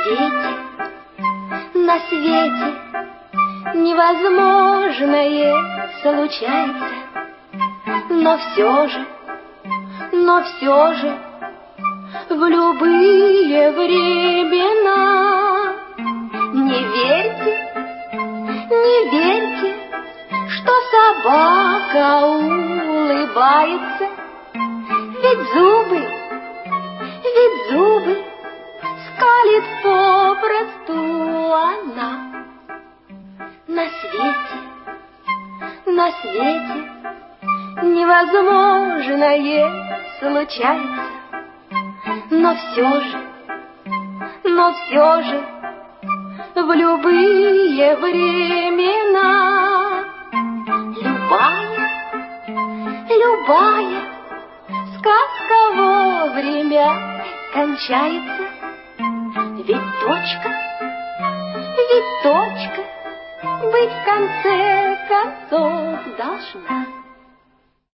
на свете невозможное случается, но все же в любые времена не верьте, что собака улыбается, ведь зубы скалит попросту она. На свете невозможное случается, но все же в любые времена любая сказка вовремя кончается, ведь точка быть в конце концов должна.